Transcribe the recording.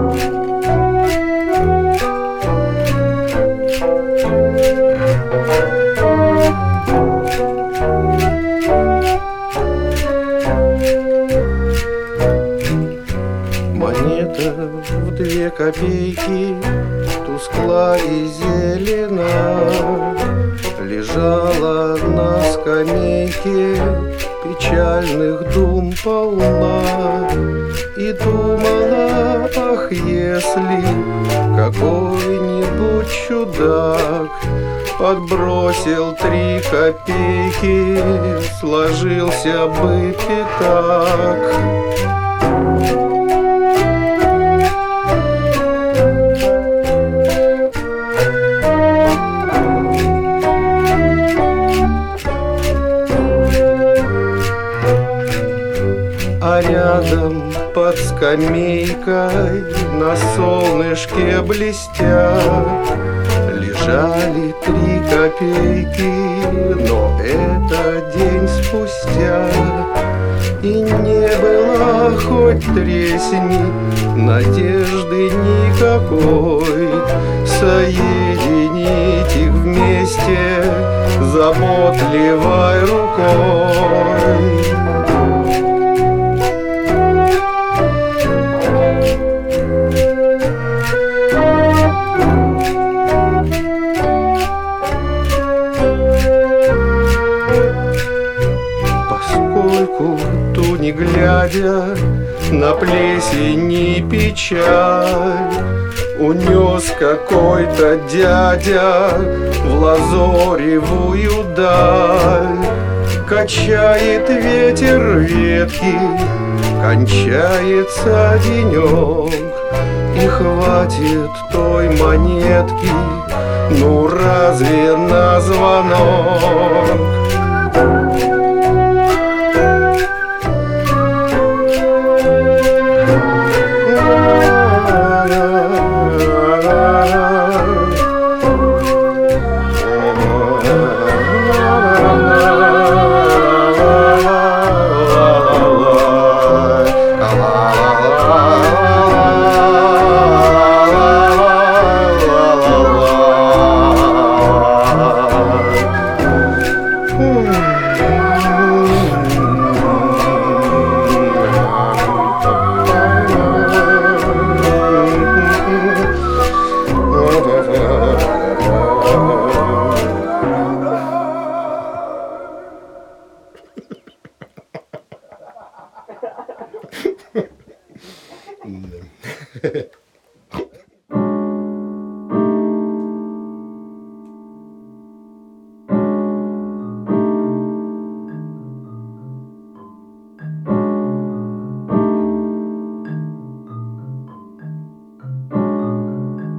Монета в 2 копейки тускла и зелена, лежала на скамейке, печальных дум полна. И думала, ах, если какой-нибудь чудак подбросил 3 копейки, сложился бы пятак. А рядом под скамейкой на солнышке блестя лежали 3 копейки, но это день спустя. И не было хоть тресни надежды никакой соединить их вместе заботливой рукой. Поскольку ту не глядя на плесень и печаль унес какой-то дядя в лазоревую даль, качает ветер ветки, кончается денек, и хватит той монетки, ну разве на звонок? Да.